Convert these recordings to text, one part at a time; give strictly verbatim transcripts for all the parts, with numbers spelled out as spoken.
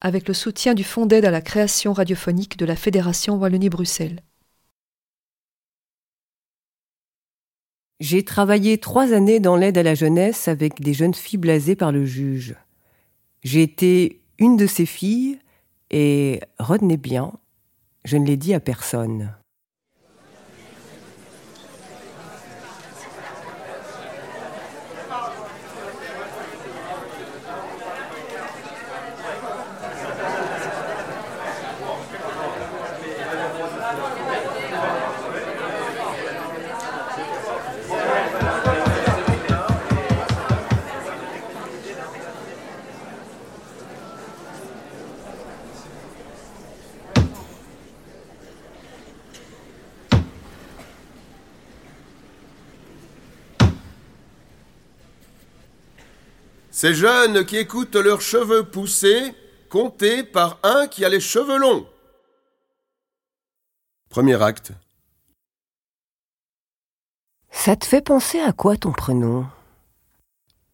avec le soutien du Fonds d'aide à la création radiophonique de la Fédération Wallonie-Bruxelles. J'ai travaillé trois années dans l'aide à la jeunesse avec des jeunes filles blasées par le juge. J'ai été une de ces filles et, retenez bien, je ne l'ai dit à personne. Ces jeunes qui écoutent leurs cheveux pousser, comptés par un qui a les cheveux longs. Premier acte. Ça te fait penser à quoi ton prénom ? Elisabeth ?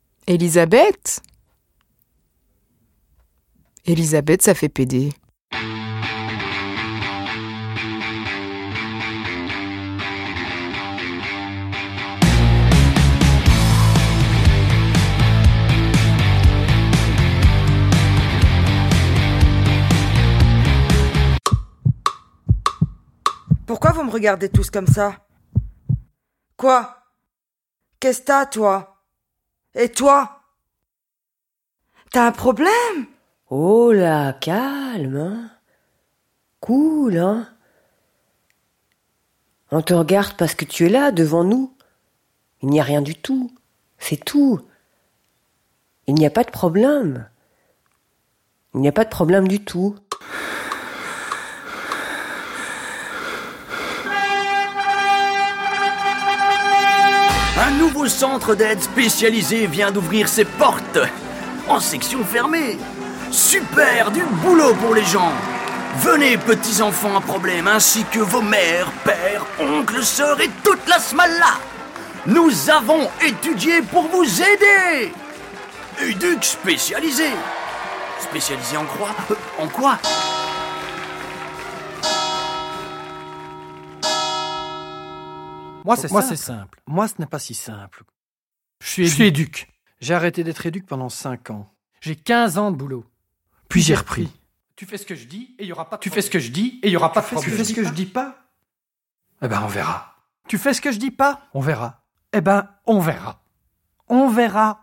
Elisabeth, ça fait pédé. Pourquoi vous me regardez tous comme ça ? Quoi ? Qu'est-ce que t'as, toi ? Et toi ? T'as un problème ? Oh là, calme, hein ? Cool, hein ? On te regarde parce que tu es là, devant nous. Il n'y a rien du tout. C'est tout. Il n'y a pas de problème. Il n'y a pas de problème du tout. Un nouveau centre d'aide spécialisé vient d'ouvrir ses portes, en section fermée. Super, du boulot pour les gens. Venez, petits enfants à problème, ainsi que vos mères, pères, oncles, sœurs et toute la smalla. Nous avons étudié pour vous aider. Éduc spécialisé. Spécialisé en quoi ? Euh, en quoi ? Moi, c'est Moi, simple. c'est simple. Moi, ce n'est pas si simple. Je suis Je suis éduc. éduc. J'ai arrêté d'être éduc pendant cinq ans. J'ai quinze ans de boulot. Puis j'ai repris. Tu fais ce que je dis et il y aura pas de Tu problème. fais ce que je dis et il y aura pas de Tu problème. fais ce que je dis pas ? Eh ben, on verra. Tu fais ce que je dis pas ? On verra. Eh ben, on verra. On verra.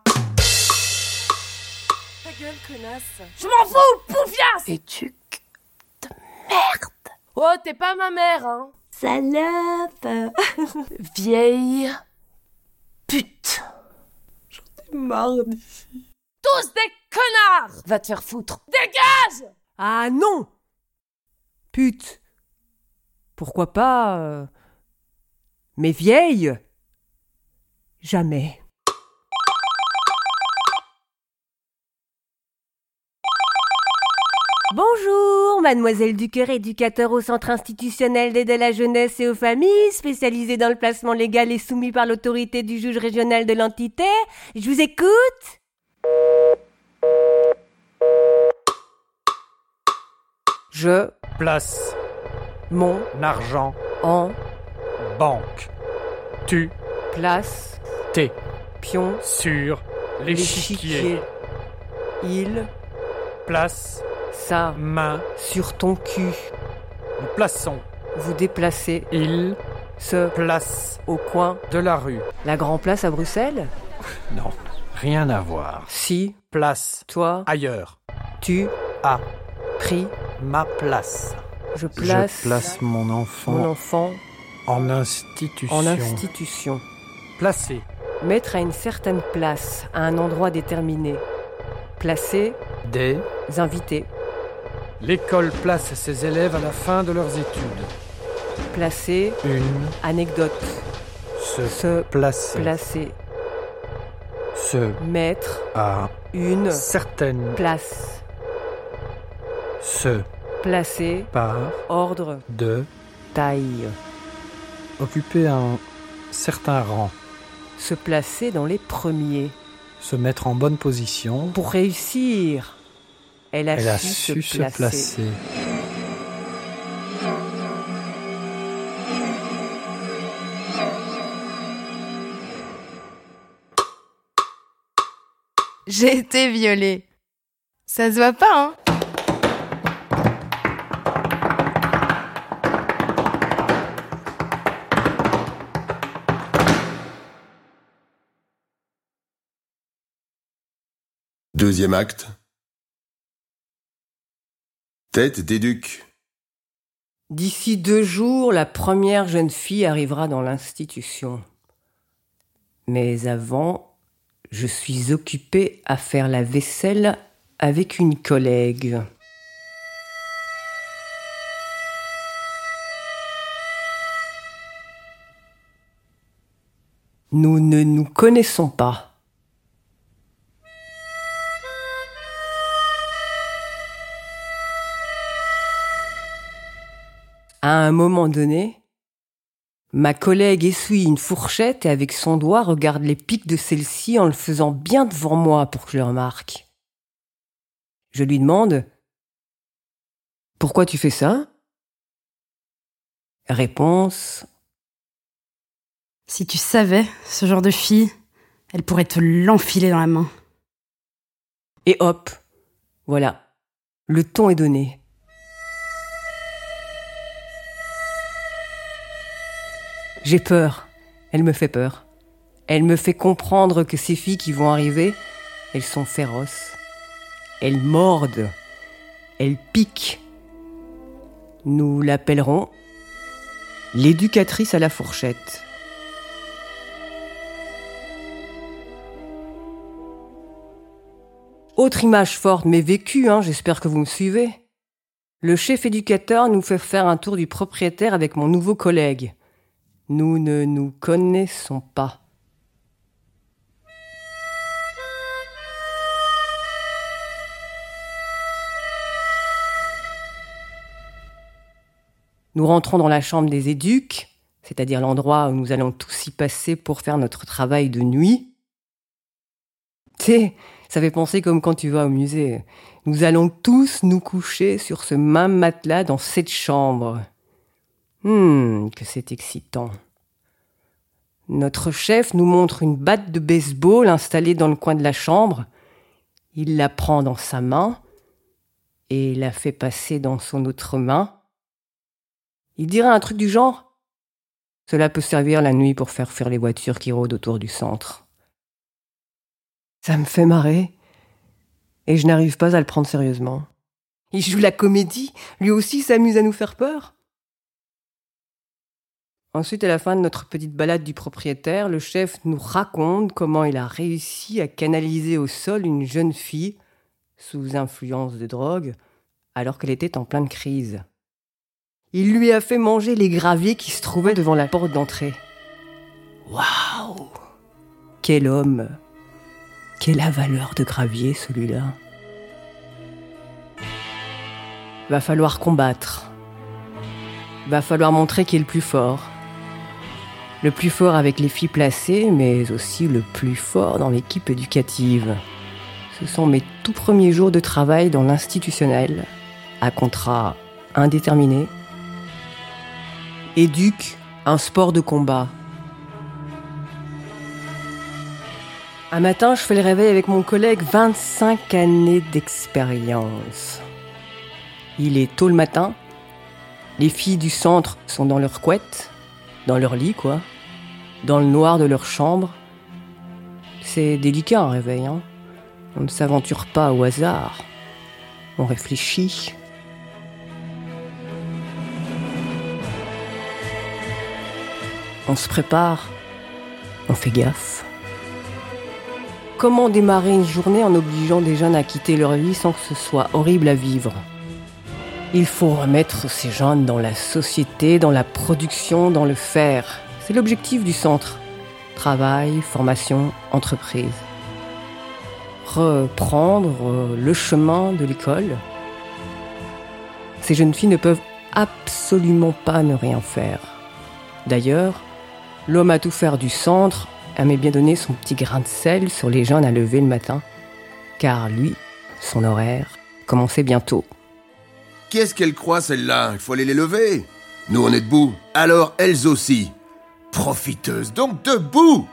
Ta gueule, connasse. Je m'en fous, poufiasse. Éduc de merde. Oh, t'es pas ma mère, hein. salope. Vieille pute. J'en ai marre d'ici. Tous des connards. Va te faire foutre. Dégage. Ah non. Pute. Pourquoi pas euh... Mais vieille. Jamais. Bonjour, mademoiselle Ducœur, éducateur au centre institutionnel d'aide à la jeunesse et aux familles, spécialisé dans le placement légal et soumis par l'autorité du juge régional de l'entité. Je vous écoute. Je Place mon argent en banque. Tu place t'es pion sur l'échiquier. l'échiquier. Il Place sa main. sur ton cul. Nous plaçons. Vous déplacez Il ce place au coin de la rue. la Grand Place à Bruxelles. Non, rien à voir. Si Place toi ailleurs. tu À pris, ma place. je place, Je place mon enfant mon enfant en institution. en institution. Placé. Mettre à une certaine place, à un endroit déterminé. Placer, Des. invités. L'école place ses élèves à la fin de leurs études. Placer, Une. anecdote. Se. Se Placer. placer. Se. Mettre À. une Certaines. place. Se. Placer, Par. ordre, De. taille. Occuper un certain rang. Se placer dans les premiers. Se mettre en bonne position. Pour réussir. Elle a, Elle a su, su se se placer. placer. J'ai été violée. Ça se voit pas, hein? Deuxième acte. Tête d'éduc. D'ici deux jours, la première jeune fille arrivera dans l'institution. Mais avant, je suis occupée à faire la vaisselle avec une collègue. Nous ne nous connaissons pas. À un moment donné, ma collègue essuie une fourchette et avec son doigt regarde les pics de celle-ci en le faisant bien devant moi pour que je le remarque. Je lui demande « Pourquoi tu fais ça ?» Réponse « Si tu savais, ce genre de fille, elle pourrait te l'enfiler dans la main. » Et hop, voilà, le ton est donné. J'ai peur, elle me fait peur. Elle me fait comprendre que ces filles qui vont arriver, elles sont féroces. Elles mordent, elles piquent. Nous l'appellerons l'éducatrice à la fourchette. Autre image forte mais vécue, hein, j'espère que vous me suivez. Le chef éducateur nous fait faire un tour du propriétaire avec mon nouveau collègue. Nous ne nous connaissons pas. Nous rentrons dans la chambre des éduques, c'est-à-dire l'endroit où nous allons tous y passer pour faire notre travail de nuit. Tu sais, ça fait penser comme quand tu vas au musée. Nous allons tous nous coucher sur ce même matelas dans cette chambre. Hum, que c'est excitant. Notre chef nous montre une batte de baseball installée dans le coin de la chambre. Il la prend dans sa main et la fait passer dans son autre main. Il dirait un truc du genre « Cela peut servir la nuit pour faire fuir les voitures qui rôdent autour du centre. » Ça me fait marrer et je n'arrive pas à le prendre sérieusement. Il joue la comédie, lui aussi s'amuse à nous faire peur. Ensuite, à la fin de notre petite balade du propriétaire, le chef nous raconte comment il a réussi à canaliser au sol une jeune fille sous influence de drogue alors qu'elle était en pleine crise. Il lui a fait manger les graviers qui se trouvaient devant la porte d'entrée. Waouh! Quel homme! Quelle avaleur de gravier, celui-là! Va falloir combattre. Va falloir montrer qui est le plus fort. Le plus fort avec les filles placées, mais aussi le plus fort dans l'équipe éducative. Ce sont mes tout premiers jours de travail dans l'institutionnel, à contrat indéterminé. Éduque, un sport de combat. Un matin, je fais le réveil avec mon collègue, vingt-cinq années d'expérience. Il est tôt le matin. Les filles du centre sont dans leur couette, dans leur lit, quoi, dans le noir de leur chambre. C'est délicat un réveil, hein. On ne s'aventure pas au hasard. On réfléchit. On se prépare. On fait gaffe. Comment démarrer une journée en obligeant des jeunes à quitter leur vie sans que ce soit horrible à vivre ? Il faut remettre ces jeunes dans la société, dans la production, dans le faire. C'est l'objectif du centre. Travail, formation, entreprise. Reprendre le chemin de l'école. Ces jeunes filles ne peuvent absolument pas ne rien faire. D'ailleurs, l'homme à tout faire du centre aimait bien donner son petit grain de sel sur les jeunes à lever le matin, car lui, son horaire, commençait bientôt. Qu'est-ce qu'elles croient, celles-là? Il faut aller les lever. Nous, on est debout. Alors, elles aussi. Profiteuses, donc debout!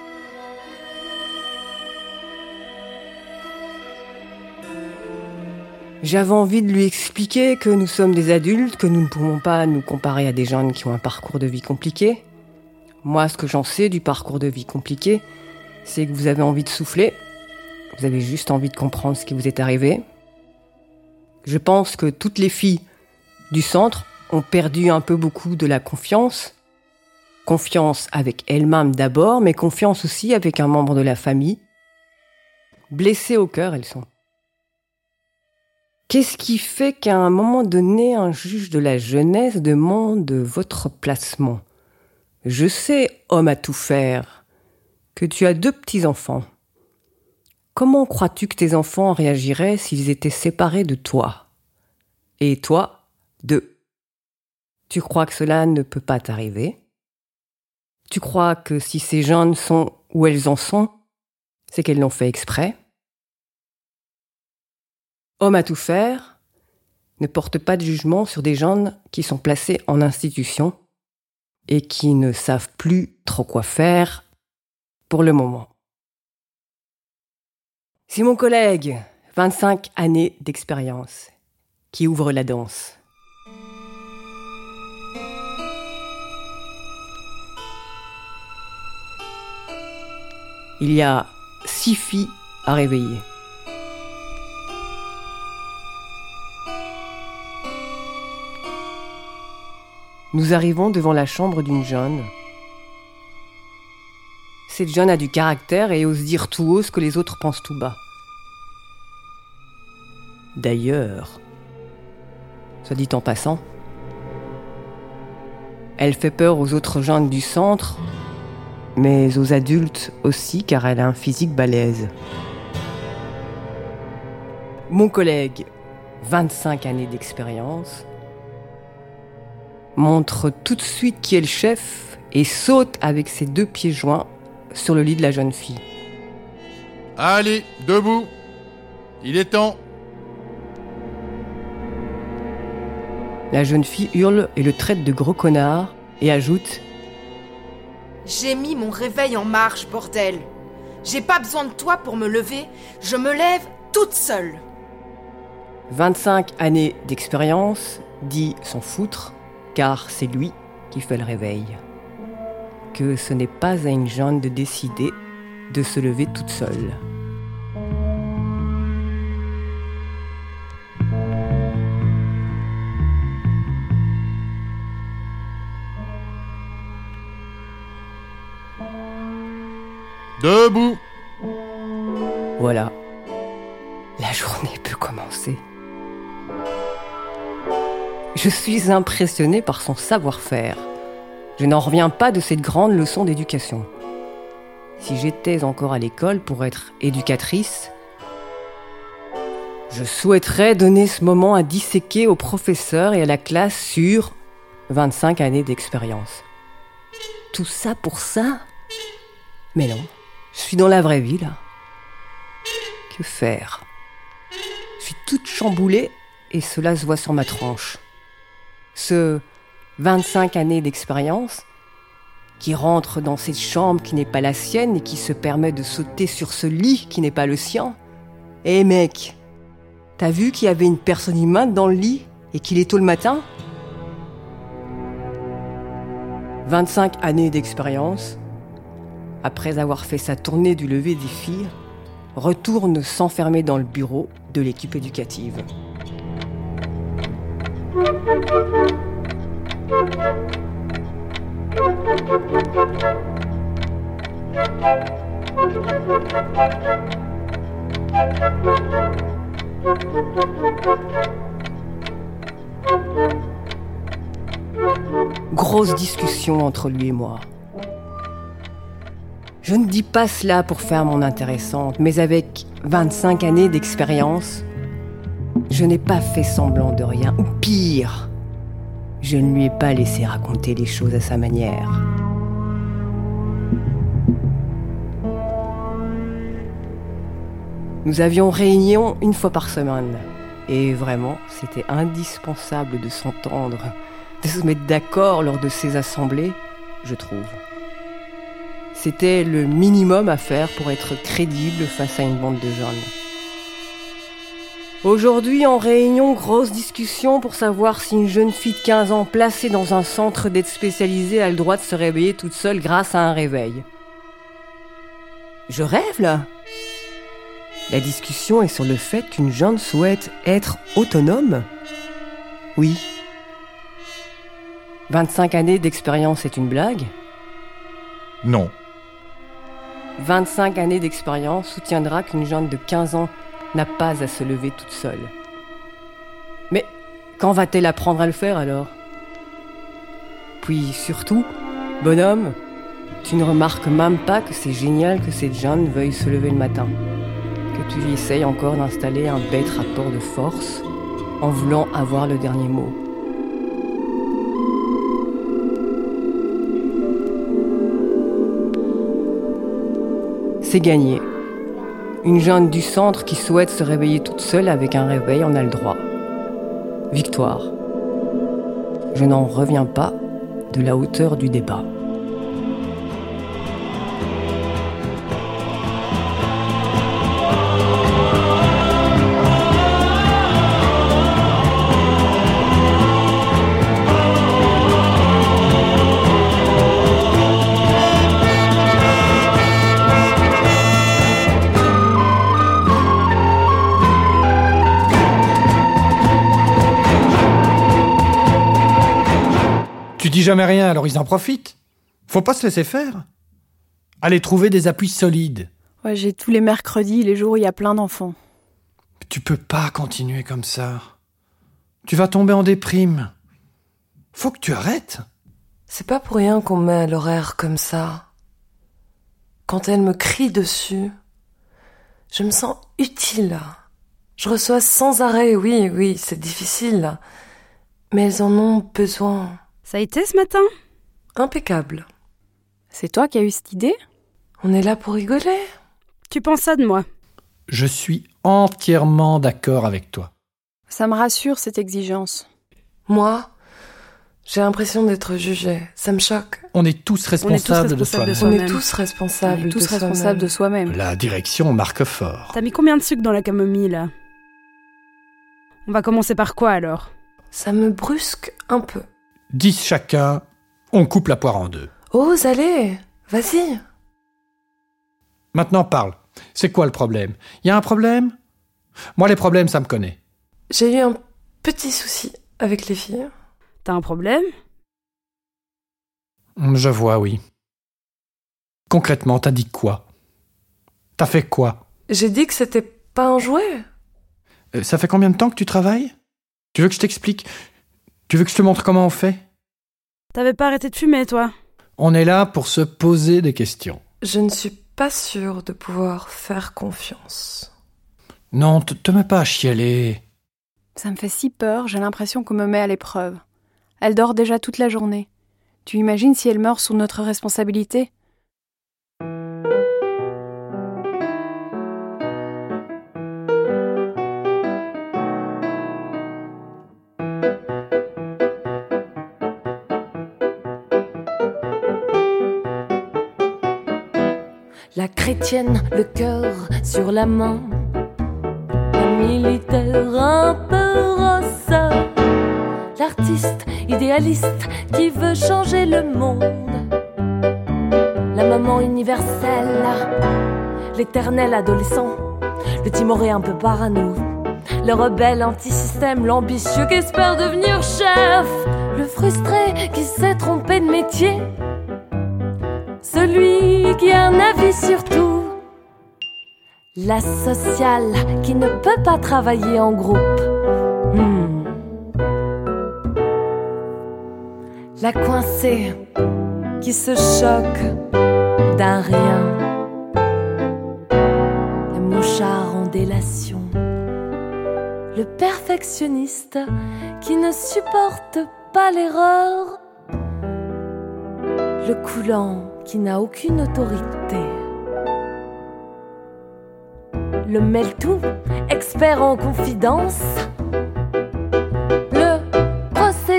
J'avais envie de lui expliquer que nous sommes des adultes, que nous ne pouvons pas nous comparer à des jeunes qui ont un parcours de vie compliqué. Moi, ce que j'en sais du parcours de vie compliqué, c'est que vous avez envie de souffler. Vous avez juste envie de comprendre ce qui vous est arrivé. Je pense que toutes les filles du centre ont perdu un peu beaucoup de la confiance. Confiance avec elles-mêmes d'abord, mais confiance aussi avec un membre de la famille. Blessées au cœur, elles sont. Qu'est-ce qui fait qu'à un moment donné, un juge de la jeunesse demande votre placement? Je sais, homme à tout faire, que tu as deux petits-enfants. Comment crois-tu que tes enfants réagiraient s'ils étaient séparés de toi? Et toi, d'eux? Tu crois que cela ne peut pas t'arriver? Tu crois que si ces jeunes sont où elles en sont, c'est qu'elles l'ont fait exprès? Homme à tout faire, ne porte pas de jugement sur des jeunes qui sont placés en institution et qui ne savent plus trop quoi faire pour le moment. C'est mon collègue, vingt-cinq années d'expérience, qui ouvre la danse. Il y a six filles à réveiller. Nous arrivons devant la chambre d'une jeune. Cette jeune a du caractère et ose dire tout haut ce que les autres pensent tout bas. D'ailleurs, soit dit en passant, elle fait peur aux autres jeunes du centre, mais aux adultes aussi, car elle a un physique balèze. Mon collègue, vingt-cinq années d'expérience, montre tout de suite qui est le chef et saute avec ses deux pieds joints sur le lit de la jeune fille. Allez, debout! Il est temps! La jeune fille hurle et le traite de gros connard et ajoute: J'ai mis mon réveil en marche, bordel! J'ai pas besoin de toi pour me lever, je me lève toute seule! vingt-cinq années d'expérience, dit s'en foutre, car c'est lui qui fait le réveil. Que ce n'est pas à une jeune de décider de se lever toute seule. Debout! Voilà. La journée peut commencer. Je suis impressionné par son savoir-faire. Je n'en reviens pas de cette grande leçon d'éducation. Si j'étais encore à l'école pour être éducatrice, je souhaiterais donner ce moment à disséquer aux professeurs et à la classe sur vingt-cinq années d'expérience. Tout ça pour ça? Mais non, je suis dans la vraie vie, là. Que faire? Je suis toute chamboulée et cela se voit sur ma tronche. Ce vingt-cinq années d'expérience qui rentre dans cette chambre qui n'est pas la sienne et qui se permet de sauter sur ce lit qui n'est pas le sien. Eh mec, t'as vu qu'il y avait une personne humaine dans le lit et qu'il est tôt le matin? vingt-cinq années d'expérience, après avoir fait sa tournée du lever des filles, retourne s'enfermer dans le bureau de l'équipe éducative. Grosse discussion entre lui et moi. Je ne dis pas cela pour faire mon intéressante, mais avec vingt-cinq années d'expérience, je n'ai pas fait semblant de rien, ou pire, je ne lui ai pas laissé raconter les choses à sa manière. Nous avions réunion une fois par semaine. Et vraiment, c'était indispensable de s'entendre, de se mettre d'accord lors de ces assemblées, je trouve. C'était le minimum à faire pour être crédible face à une bande de jeunes. Aujourd'hui, en réunion, grosse discussion pour savoir si une jeune fille de quinze ans placée dans un centre d'aide spécialisée a le droit de se réveiller toute seule grâce à un réveil. Je rêve, là. La discussion est sur le fait qu'une jeune souhaite être autonome. Oui. vingt-cinq années d'expérience est une blague ? Non. vingt-cinq années d'expérience soutiendra qu'une jeune de quinze ans n'a pas à se lever toute seule. Mais quand va-t-elle apprendre à le faire alors ? Puis surtout, bonhomme, tu ne remarques même pas que c'est génial que cette jeune veuille se lever le matin, que tu lui essayes encore d'installer un bête rapport de force en voulant avoir le dernier mot. C'est gagné. Une jeune du centre qui souhaite se réveiller toute seule avec un réveil en a le droit. Victoire. Je n'en reviens pas de la hauteur du débat. Tu dis jamais rien, alors ils en profitent. Faut pas se laisser faire. Allez trouver des appuis solides. Ouais, j'ai tous les mercredis, les jours où il y a plein d'enfants. Tu peux pas continuer comme ça. Tu vas tomber en déprime. Faut que tu arrêtes. C'est pas pour rien qu'on met l'horaire comme ça. Quand elle me crie dessus, je me sens utile. Je reçois sans arrêt, oui, oui, c'est difficile. Mais elles en ont besoin. Ça a été ce matin ? Impeccable. C'est toi qui as eu cette idée ? On est là pour rigoler. Tu penses ça de moi ? Je suis entièrement d'accord avec toi. Ça me rassure, cette exigence. Moi, j'ai l'impression d'être jugée. Ça me choque. On est tous responsables de soi-même. On est tous responsables On est tous de responsables soi-même. de soi-même. La direction marque fort. T'as mis combien de sucre dans la camomille, là ? On va commencer par quoi, alors ? Ça me brusque un peu. Dix chacun, on coupe la poire en deux. Ose, allez, vas-y. Maintenant parle. C'est quoi le problème ? Y a un problème ? Moi, les problèmes, ça me connaît. J'ai eu un petit souci avec les filles. T'as un problème ? Je vois, oui. Concrètement, t'as dit quoi ? T'as fait quoi ? J'ai dit que c'était pas un jouet. Euh, ça fait combien de temps que tu travailles ? Tu veux que je t'explique ? Tu veux que je te montre comment on fait ? T'avais pas arrêté de fumer, toi ? On est là pour se poser des questions. Je ne suis pas sûre de pouvoir faire confiance. Non, te, te mets pas à chialer. Ça me fait si peur, j'ai l'impression qu'on me met à l'épreuve. Elle dort déjà toute la journée. Tu imagines si elle meurt sous notre responsabilité ? La chrétienne, le cœur sur la main, la militaire un peu rosse, l'artiste idéaliste qui veut changer le monde, la maman universelle, l'éternel adolescent, le timoré un peu parano, le rebelle anti-système, l'ambitieux qui espère devenir chef, le frustré qui s'est trompé de métier, celui qui a un avis sur tout, la sociale qui ne peut pas travailler en groupe, hmm. La coincée qui se choque d'un rien, le mouchard en délation, le perfectionniste qui ne supporte pas l'erreur, le coulant qui n'a aucune autorité, le mêle-tout, expert en confidence,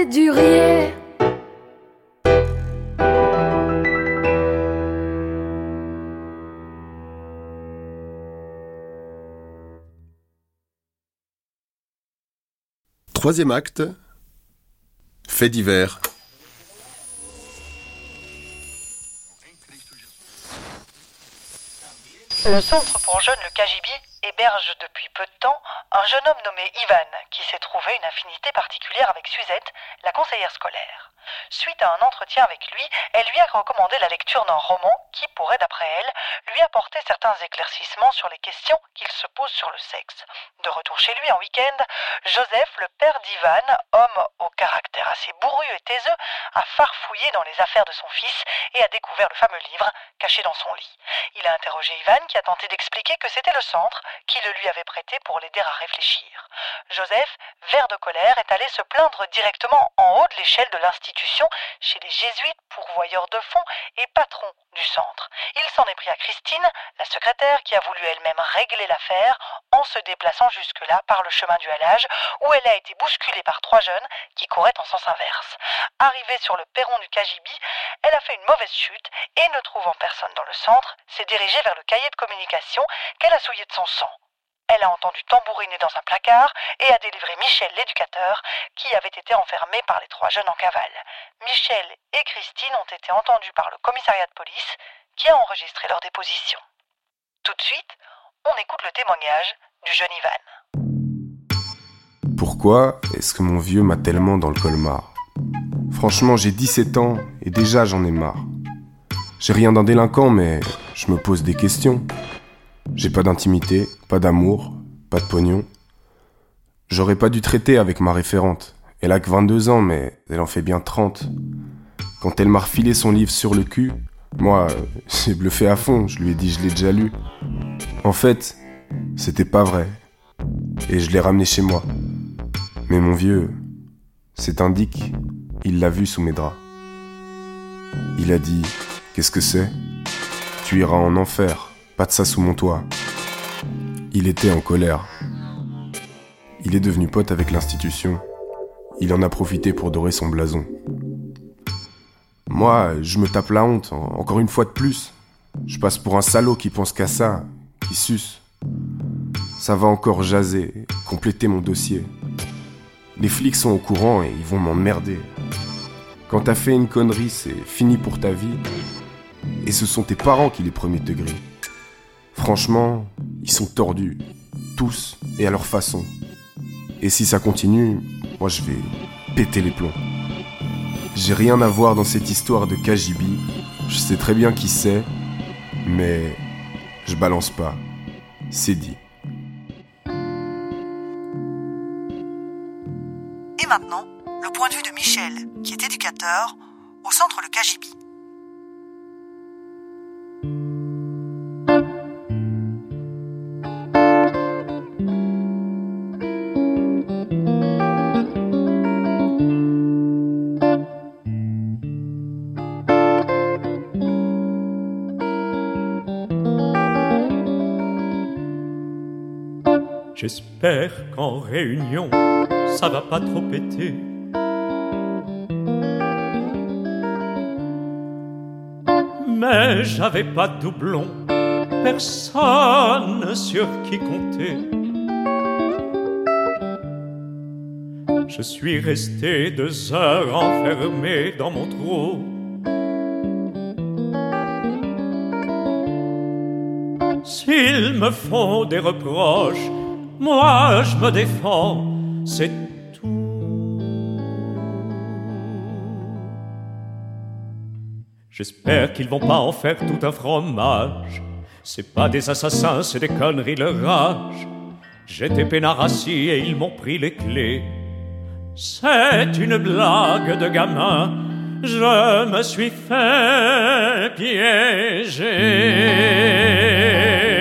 Durier. Troisième acte. Fait divers. Le centre pour jeunes, le K J B, héberge depuis peu de temps un jeune homme nommé Ivan qui s'est trouvé une affinité particulière avec Suzette, la conseillère scolaire. Suite à un entretien avec lui, elle lui a recommandé la lecture d'un roman qui pourrait, d'après elle, lui apporter certains éclaircissements sur les questions qu'il se pose sur le sexe. De retour chez lui en week-end, Joseph, le père d'Ivan, homme au caractère assez bourru et taiseux, a farfouillé dans les affaires de son fils et a découvert le fameux livre caché dans son lit. Il a interrogé Ivan qui a tenté d'expliquer que c'était le centre qui le lui avait prêté pour l'aider à réfléchir. Joseph, vert de colère, est allé se plaindre directement en haut de l'échelle de l'institution chez les jésuites, pourvoyeurs de fonds et patrons du centre. Il s'en est pris à Christine, la secrétaire, qui a voulu elle-même régler l'affaire en se déplaçant jusque-là par le chemin du halage où elle a été bousculée par trois jeunes qui couraient en sens inverse. Arrivée sur le perron du K J B, elle a fait une mauvaise chute et, ne trouvant personne dans le centre, s'est dirigée vers le cahier de communication qu'elle a souillé de son sang. Elle a entendu tambouriner dans un placard et a délivré Michel, l'éducateur, qui avait été enfermé par les trois jeunes en cavale. Michel et Christine ont été entendus par le commissariat de police qui a enregistré leur déposition. Tout de suite, on écoute le témoignage du jeune Ivan. Pourquoi est-ce que mon vieux m'a tellement dans le colmar ? Franchement, j'ai dix-sept ans et déjà j'en ai marre. J'ai rien d'un délinquant, mais je me pose des questions. J'ai pas d'intimité, pas d'amour, pas de pognon. J'aurais pas dû traiter avec ma référente. Elle a que vingt-deux ans, mais elle en fait bien trente. Quand elle m'a refilé son livre sur le cul, moi, j'ai bluffé à fond, je lui ai dit je l'ai déjà lu. En fait, c'était pas vrai. Et je l'ai ramené chez moi. Mais mon vieux, c'est un dick, il l'a vu sous mes draps. Il a dit, qu'est-ce que c'est ? Tu iras en enfer. Pas de ça sous mon toit. Il était en colère. Il est devenu pote avec l'institution. Il en a profité pour dorer son blason. Moi, je me tape la honte, encore une fois de plus. Je passe pour un salaud qui pense qu'à ça, qui suce. Ça va encore jaser, compléter mon dossier. Les flics sont au courant et ils vont m'emmerder. Quand t'as fait une connerie, c'est fini pour ta vie. Et ce sont tes parents qui les premiers te grillent. Franchement, ils sont tordus, tous et à leur façon. Et si ça continue, moi je vais péter les plombs. J'ai rien à voir dans cette histoire de K J B, je sais très bien qui c'est, mais je balance pas, c'est dit. Et maintenant, le point de vue de Michel, qui est éducateur, au centre le K J B. J'espère qu'en réunion, ça va pas trop péter. Mais j'avais pas de doublon, personne sur qui compter. Je suis resté deux heures enfermé dans mon trou. S'ils me font des reproches, moi je me défends, c'est tout. J'espère qu'ils vont pas en faire tout un fromage. C'est pas des assassins, c'est des conneries, leur rage. J'étais peinard assis et ils m'ont pris les clés. C'est une blague de gamin, je me suis fait piéger.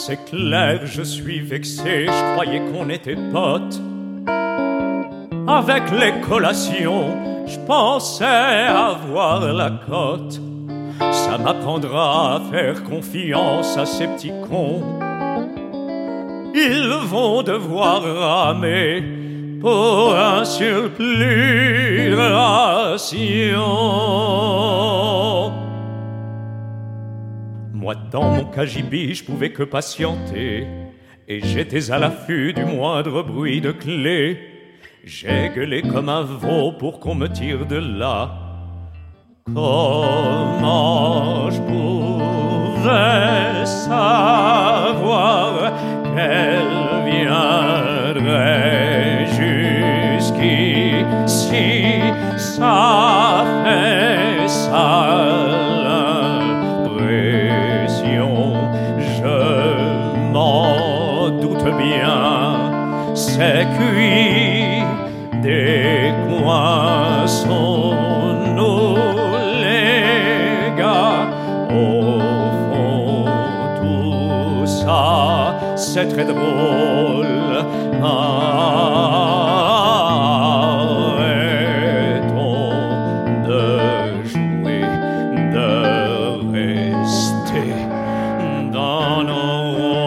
C'est clair, je suis vexé, je croyais qu'on était potes. Avec les collations, je pensais avoir la cote. Ça m'apprendra à faire confiance à ces petits cons. Ils vont devoir ramer pour un surplus de ration. Moi, dans mon cagibi, je pouvais que patienter, et j'étais à l'affût du moindre bruit de clé. J'ai gueulé comme un veau pour qu'on me tire de là. Comment je pouvais savoir qu'elle viendrait jusqu'ici? Ça fait sale impression, je m'en doute bien. C'est cuit, des coins sont nous les gars. Au fond, tout ça, c'est très drôle. Arrêtons de jouer, de rester dans nos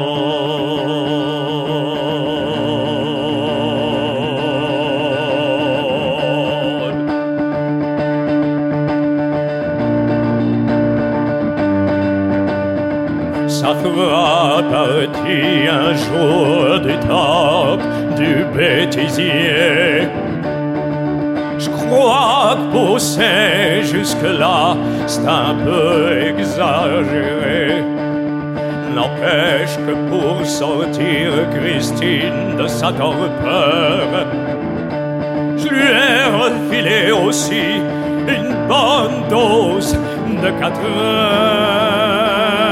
ça fera partie un jour du top du bêtisier. Je crois que pousser jusque-là, c'est un peu exagéré. N'empêche que pour sortir Christine de sa torpeur, je lui ai refilé aussi une bonne dose de quatre heures.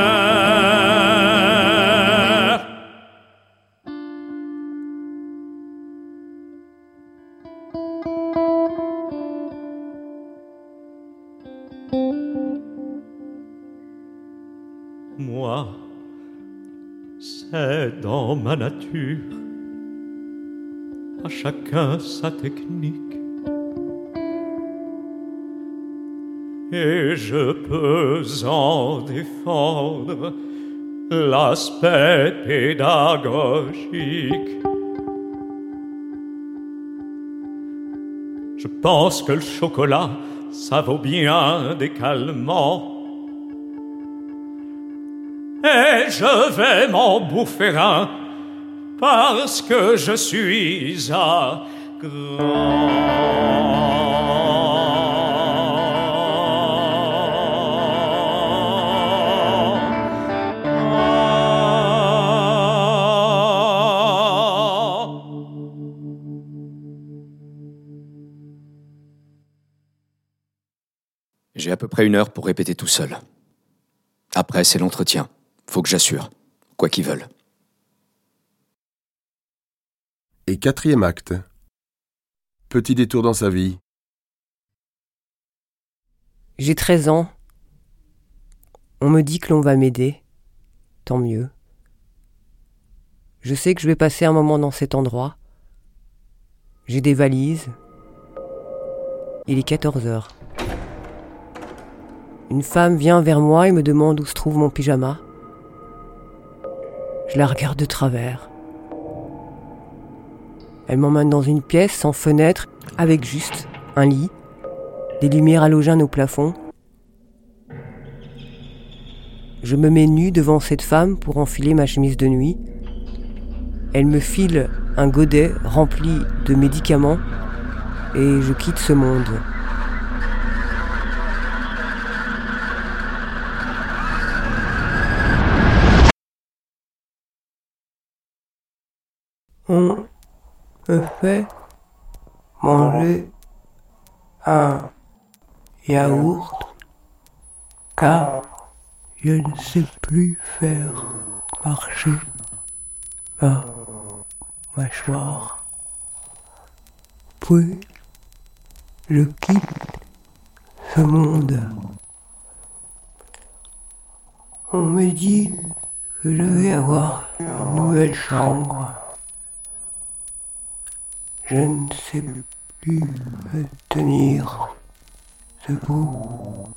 Moi, c'est dans ma nature, à chacun sa technique, et je peux en défendre l'aspect pédagogique. Je pense que le chocolat, ça vaut bien des calmants. Et je vais m'en bouffer un, parce que je suis à grand. J'ai à peu près une heure pour répéter tout seul. Après, c'est l'entretien. Faut que j'assure, quoi qu'ils veulent. Et quatrième acte. Petit détour dans sa vie. J'ai treize ans. On me dit que l'on va m'aider. Tant mieux. Je sais que je vais passer un moment dans cet endroit. J'ai des valises. Il est quatorze heures. Une femme vient vers moi et me demande où se trouve mon pyjama. Je la regarde de travers. Elle m'emmène dans une pièce sans fenêtre, avec juste un lit, des lumières halogènes au plafond. Je me mets nue devant cette femme pour enfiler ma chemise de nuit. Elle me file un godet rempli de médicaments et je quitte ce monde. On me fait manger un yaourt car je ne sais plus faire marcher ma mâchoire. Puis je quitte ce monde. On me dit que je vais avoir une nouvelle chambre. Je ne sais plus me tenir debout.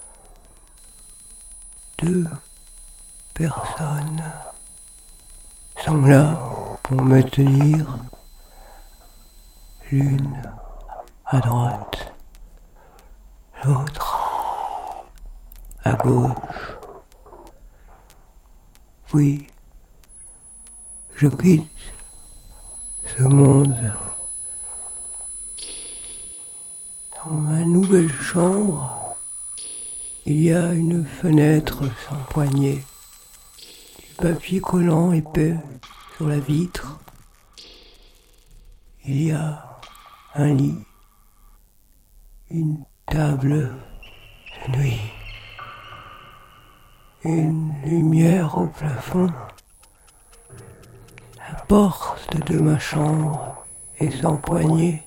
Deux personnes sont là pour me tenir, l'une à droite, l'autre à gauche. Oui, je quitte ce monde. Dans ma nouvelle chambre, il y a une fenêtre sans poignée, du papier collant épais sur la vitre. Il y a un lit, une table de nuit, une lumière au plafond. La porte de ma chambre est sans poignée.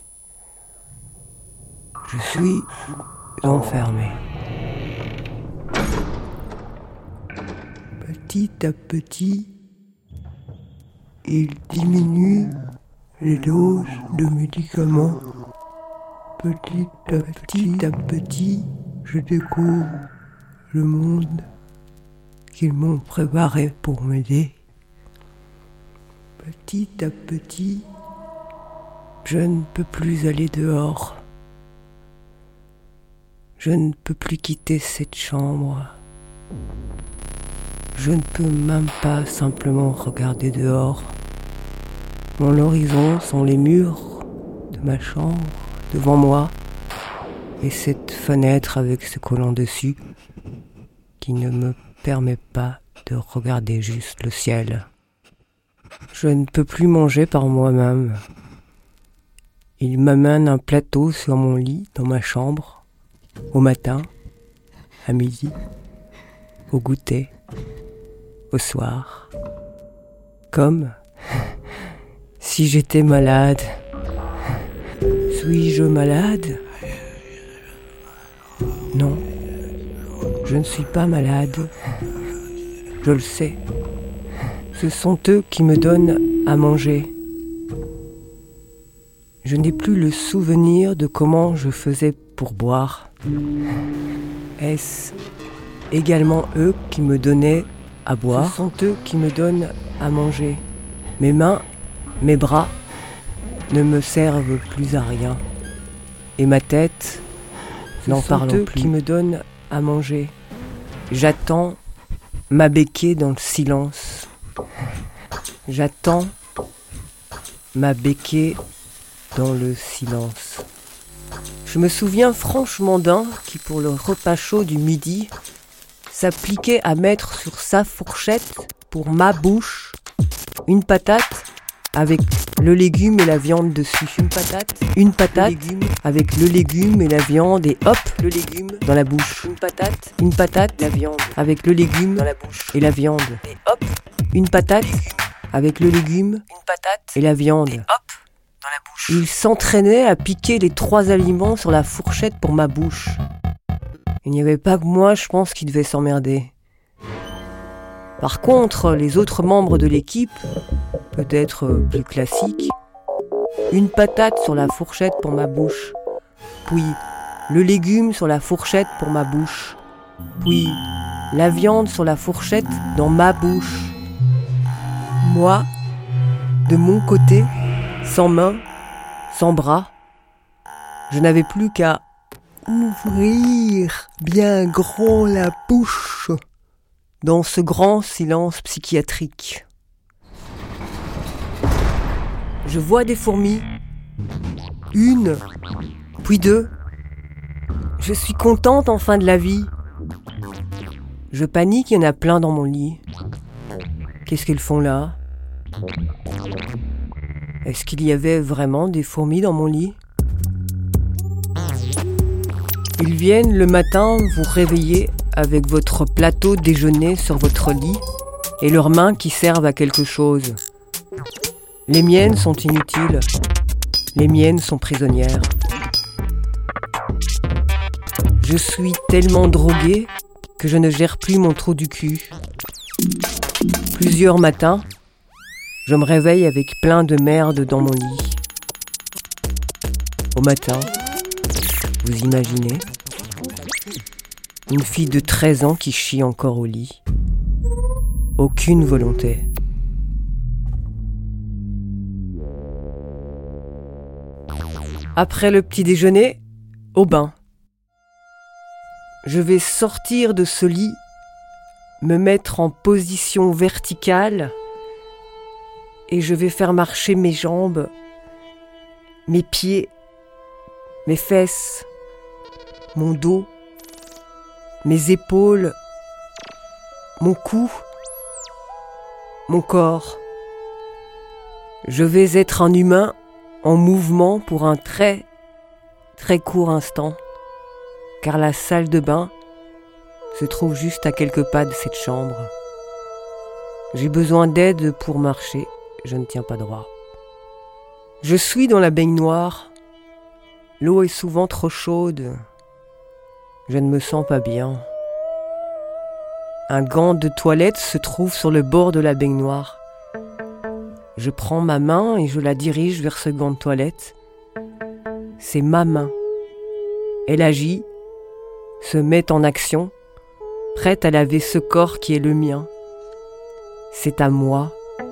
Je suis enfermé. Petit à petit, il diminue les doses de médicaments. Petit à petit à petit, je découvre le monde qu'ils m'ont préparé pour m'aider. Petit à petit, je ne peux plus aller dehors. Je ne peux plus quitter cette chambre. Je ne peux même pas simplement regarder dehors. Mon horizon sont les murs de ma chambre devant moi et cette fenêtre avec ce collant dessus qui ne me permet pas de regarder juste le ciel. Je ne peux plus manger par moi-même. Il m'amène un plateau sur mon lit dans ma chambre, au matin, à midi, au goûter, au soir. Comme si j'étais malade. Suis-je malade ? Non, je ne suis pas malade. Je le sais. Ce sont eux qui me donnent à manger. Je n'ai plus le souvenir de comment je faisais pour boire. Est-ce également eux qui me donnaient à boire ? Ce sont eux qui me donnent à manger. Mes mains, mes bras ne me servent plus à rien. Et ma tête, n'en parlons plus. Ce sont eux qui me donnent à manger. J'attends ma béquée dans le silence. J'attends ma béquée dans le silence. Je me souviens franchement d'un qui, pour le repas chaud du midi, s'appliquait à mettre sur sa fourchette, pour ma bouche, une patate avec le légume et la viande dessus. Une patate, une patate avec le légume et la viande et hop, le légume dans la bouche. Une patate, une patate, la viande avec le légume dans la bouche et la viande. Et hop, une patate avec le légume, une patate et la viande. Et hop, dans la bouche. Il s'entraînait à piquer les trois aliments sur la fourchette pour ma bouche. Il n'y avait pas que moi, je pense, qui devait s'emmerder. Par contre, les autres membres de l'équipe, peut-être plus classiques, une patate sur la fourchette pour ma bouche, puis le légume sur la fourchette pour ma bouche, puis la viande sur la fourchette dans ma bouche. Moi, de mon côté, sans main, sans bras, je n'avais plus qu'à ouvrir bien grand la bouche dans ce grand silence psychiatrique. Je vois des fourmis, une, puis deux. Je suis contente enfin de la vie. Je panique, il y en a plein dans mon lit. Qu'est-ce qu'elles font là ? Est-ce qu'il y avait vraiment des fourmis dans mon lit ? Ils viennent le matin vous réveiller avec votre plateau déjeuner sur votre lit et leurs mains qui servent à quelque chose. Les miennes sont inutiles. Les miennes sont prisonnières. Je suis tellement droguée que je ne gère plus mon trou du cul. Plusieurs matins, je me réveille avec plein de merde dans mon lit. Au matin, vous imaginez, une fille de treize ans qui chie encore au lit. Aucune volonté. Après le petit déjeuner, au bain. Je vais sortir de ce lit, me mettre en position verticale et je vais faire marcher mes jambes, mes pieds, mes fesses, mon dos, mes épaules, mon cou, mon corps. Je vais être un humain en mouvement pour un très, très court instant, car la salle de bain se trouve juste à quelques pas de cette chambre. J'ai besoin d'aide pour marcher, je ne tiens pas droit. Je suis dans la baignoire, l'eau est souvent trop chaude, je ne me sens pas bien. Un gant de toilette se trouve sur le bord de la baignoire. Je prends ma main et je la dirige vers ce gant de toilette. C'est ma main. Elle agit, se met en action, prête à laver ce corps qui est le mien. C'est à moi.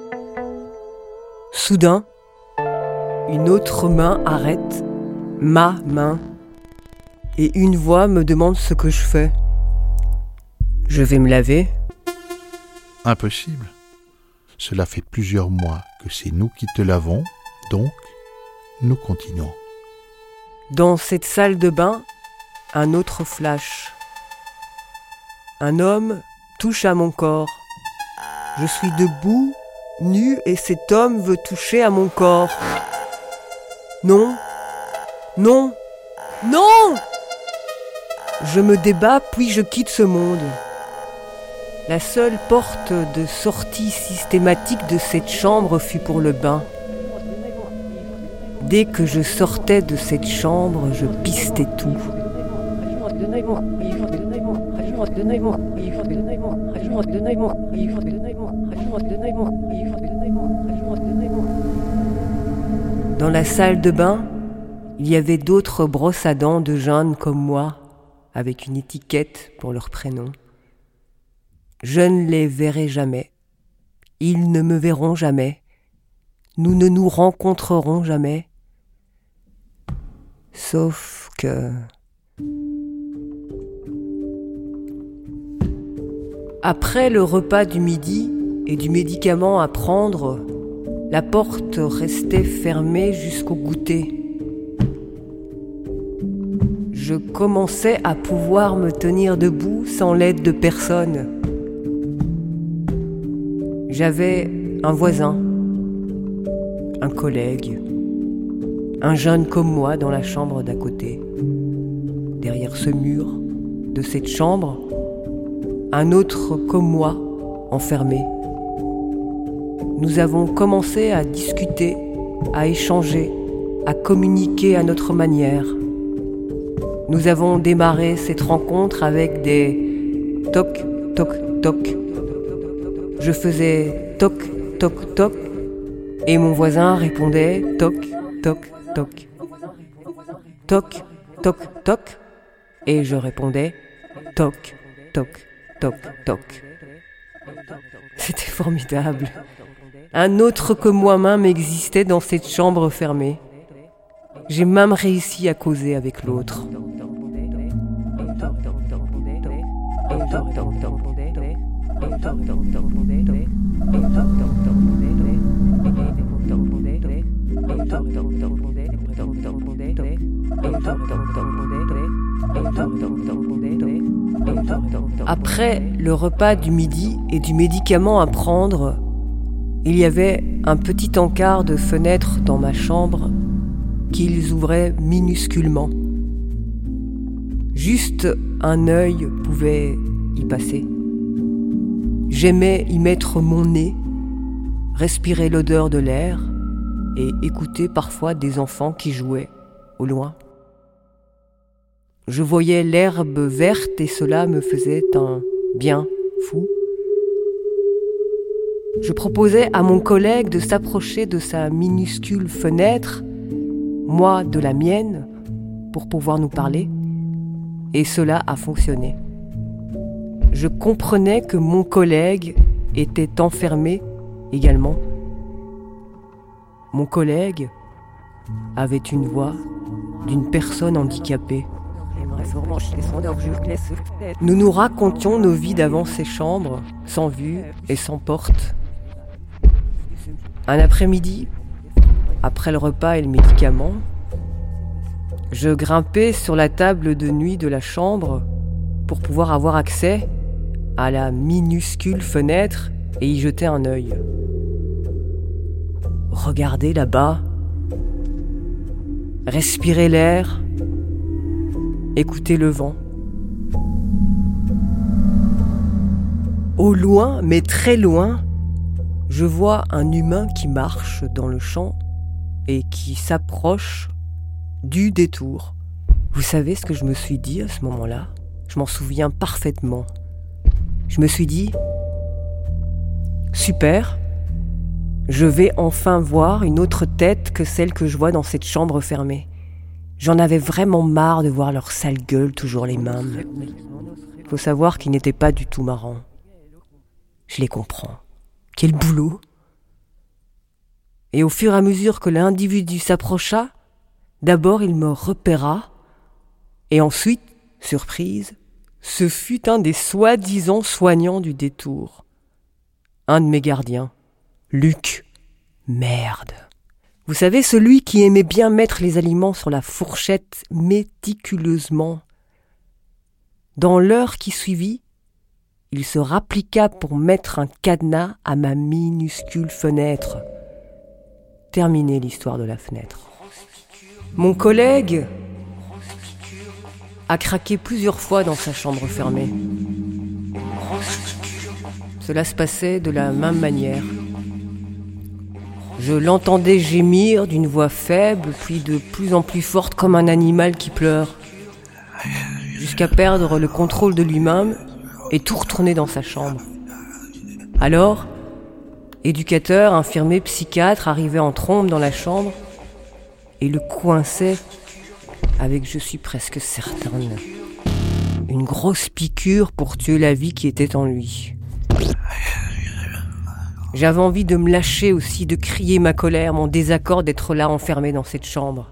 Soudain, une autre main arrête, ma main, et une voix me demande ce que je fais. Je vais me laver. Impossible. Cela fait plusieurs mois que c'est nous qui te lavons, donc nous continuons. Dans cette salle de bain, un autre flash. Un homme touche à mon corps. Je suis debout, nu, et cet homme veut toucher à mon corps. Non, non, non! Je me débats, puis je quitte ce monde. La seule porte de sortie systématique de cette chambre fut pour le bain. Dès que je sortais de cette chambre, je pistais tout. Dans la salle de bain, il y avait d'autres brosses à dents de jeunes comme moi, avec une étiquette pour leur prénom. Je ne les verrai jamais. Ils ne me verront jamais. Nous ne nous rencontrerons jamais. Sauf que... Après le repas du midi et du médicament à prendre, la porte restait fermée jusqu'au goûter. Je commençais à pouvoir me tenir debout sans l'aide de personne. J'avais un voisin, un collègue, un jeune comme moi dans la chambre d'à côté. Derrière ce mur de cette chambre, un autre comme moi, enfermé. Nous avons commencé à discuter, à échanger, à communiquer à notre manière. Nous avons démarré cette rencontre avec des toc, toc, toc. Je faisais toc, toc, toc, et mon voisin répondait toc, toc, toc. Toc, toc, toc, et je répondais toc, toc, toc, toc. C'était formidable. Un autre que moi-même existait dans cette chambre fermée. J'ai même réussi à causer avec l'autre. Après le repas du midi et du médicament à prendre, il y avait un petit encart de fenêtre dans ma chambre qu'ils ouvraient minusculement. Juste un œil pouvait y passer. J'aimais y mettre mon nez, respirer l'odeur de l'air et écouter parfois des enfants qui jouaient au loin. Je voyais l'herbe verte et cela me faisait un bien fou. Je proposais à mon collègue de s'approcher de sa minuscule fenêtre, moi de la mienne, pour pouvoir nous parler, et cela a fonctionné. Je comprenais que mon collègue était enfermé également. Mon collègue avait une voix d'une personne handicapée. Nous nous racontions nos vies d'avant ces chambres, sans vue et sans porte. Un après-midi, après le repas et le médicament, je grimpais sur la table de nuit de la chambre pour pouvoir avoir accès à la minuscule fenêtre et y jeter un œil. Regarder là-bas, respirer l'air, écouter le vent. Au loin, mais très loin, je vois un humain qui marche dans le champ et qui s'approche du détour. Vous savez ce que je me suis dit à ce moment-là ? Je m'en souviens parfaitement. Je me suis dit, super, je vais enfin voir une autre tête que celle que je vois dans cette chambre fermée. J'en avais vraiment marre de voir leur sale gueule toujours les mêmes. Faut savoir qu'ils n'étaient pas du tout marrants. Je les comprends. Quel boulot! Et au fur et à mesure que l'individu s'approcha, d'abord il me repéra, et ensuite, surprise, ce fut un des soi-disant soignants du détour. Un de mes gardiens, Luc. Merde. Vous savez, celui qui aimait bien mettre les aliments sur la fourchette méticuleusement. Dans l'heure qui suivit, il se rappliqua pour mettre un cadenas à ma minuscule fenêtre. Terminée l'histoire de la fenêtre. Mon collègue a craqué plusieurs fois dans sa chambre fermée. Cela se passait de la même manière. Je l'entendais gémir d'une voix faible, puis de plus en plus forte comme un animal qui pleure, jusqu'à perdre le contrôle de lui-même et tout retourner dans sa chambre. Alors, éducateur, infirmier, psychiatre arrivaient en trombe dans la chambre et le coinçaient avec, je suis presque certaine, une grosse piqûre pour tuer la vie qui était en lui. J'avais envie de me lâcher aussi, de crier ma colère, mon désaccord d'être là enfermé dans cette chambre.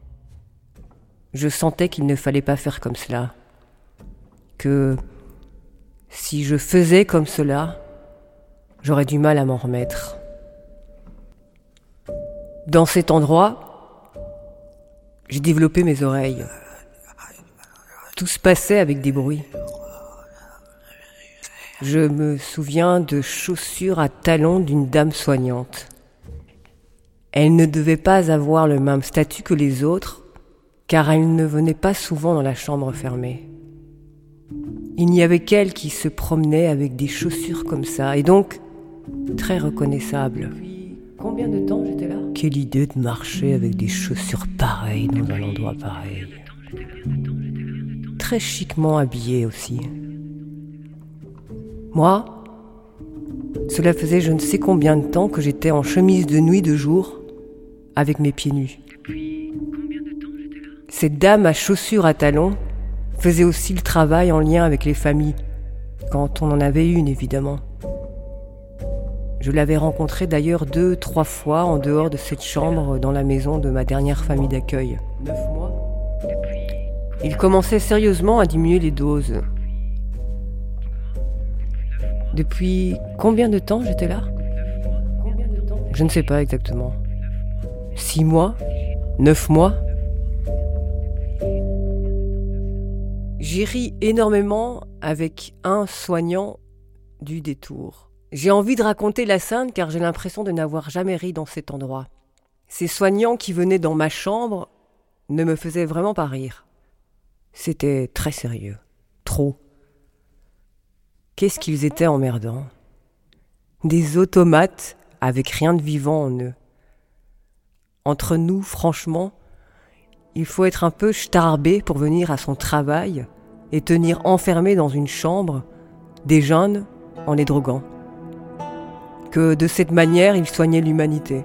Je sentais qu'il ne fallait pas faire comme cela. Que si je faisais comme cela, j'aurais du mal à m'en remettre. Dans cet endroit, j'ai développé mes oreilles. Tout se passait avec des bruits. Je me souviens de chaussures à talons d'une dame soignante. Elle ne devait pas avoir le même statut que les autres, car elle ne venait pas souvent dans la chambre fermée. Il n'y avait qu'elle qui se promenait avec des chaussures comme ça, et donc très reconnaissable. Combien de temps j'étais là ? Quelle idée de marcher avec des chaussures pareilles dans un endroit pareil. Très chiquement habillée aussi. Moi, cela faisait je ne sais combien de temps que j'étais en chemise de nuit de jour, avec mes pieds nus. Cette dame à chaussures à talons faisait aussi le travail en lien avec les familles, quand on en avait une évidemment. Je l'avais rencontrée d'ailleurs deux, trois fois en dehors de cette chambre dans la maison de ma dernière famille d'accueil. Neuf mois. Il commençait sérieusement à diminuer les doses. Depuis combien de temps j'étais là ? Je ne sais pas exactement. Six mois ? Neuf mois ? J'ai ri énormément avec un soignant du détour. J'ai envie de raconter la scène car j'ai l'impression de n'avoir jamais ri dans cet endroit. Ces soignants qui venaient dans ma chambre ne me faisaient vraiment pas rire. C'était très sérieux. Trop. Qu'est-ce qu'ils étaient emmerdants. Des automates avec rien de vivant en eux. Entre nous, franchement, il faut être un peu starbé pour venir à son travail et tenir enfermé dans une chambre des jeunes en les droguant. que de cette manière il soignait l'humanité.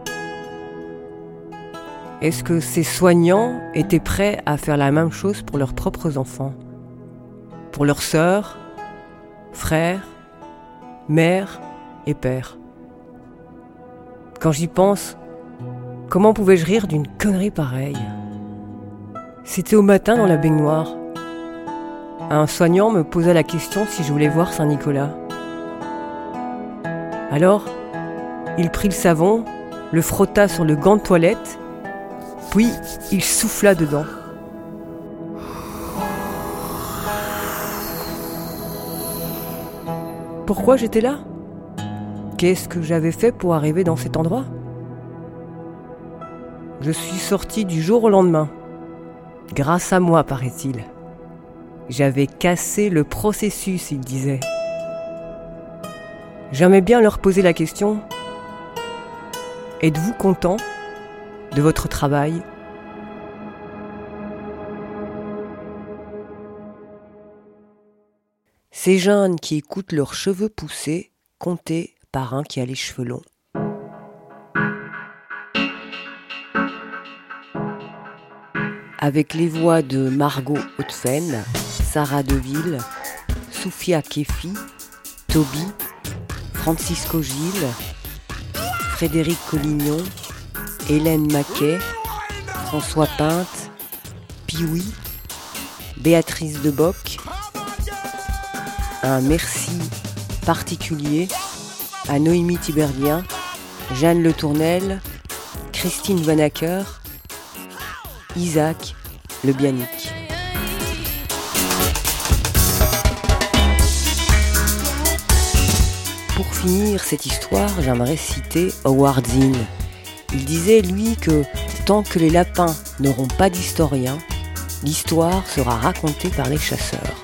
Est-ce que ces soignants étaient prêts à faire la même chose pour leurs propres enfants, pour leurs sœurs, frères, mères et pères? Quand j'y pense, comment pouvais-je rire d'une connerie pareille? C'était au matin dans la baignoire. Un soignant me posa la question si je voulais voir Saint-Nicolas. Alors, il prit le savon, le frotta sur le gant de toilette, puis il souffla dedans. Pourquoi j'étais là? Qu'est-ce que j'avais fait pour arriver dans cet endroit? Je suis sorti du jour au lendemain. Grâce à moi, paraît-il. J'avais cassé le processus, il disait. J'aimais bien leur poser la question: êtes-vous content de votre travail? Ces jeunes qui écoutent leurs cheveux pousser, comptés par un qui a les cheveux longs. Avec les voix de Margot Hautefenne, Sarah Deville, Soufia Kefi, Toby, Francisco Gilles, Frédéric Collignon, Hélène Maquet, François Pinte, Pioui, Béatrice Deboc. Un merci particulier à Noémie Thiberdien, Jeanne Le Tournel, Christine Vanacker, Isaac Le Bianic. Pour finir cette histoire, j'aimerais citer Howard Zinn. Il disait, lui, que tant que les lapins n'auront pas d'historien, l'histoire sera racontée par les chasseurs.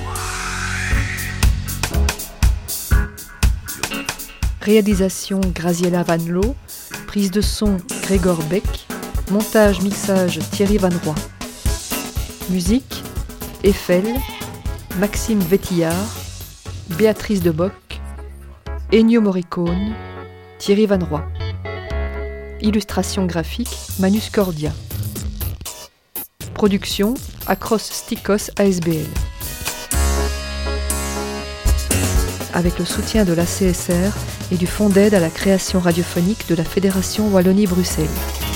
Réalisation Graziella Van Loo, prise de son Grégor Beck, montage mixage Thierry Van Roy. Musique Eiffel, Maxime Vétillard, Béatrice Deboc, Ennio Morricone, Thierry Van Roy. Illustration graphique Manus Cordia. Production Acros Stikos A S B L. Avec le soutien de l'A C S R et du Fonds d'aide à la création radiophonique de la Fédération Wallonie-Bruxelles.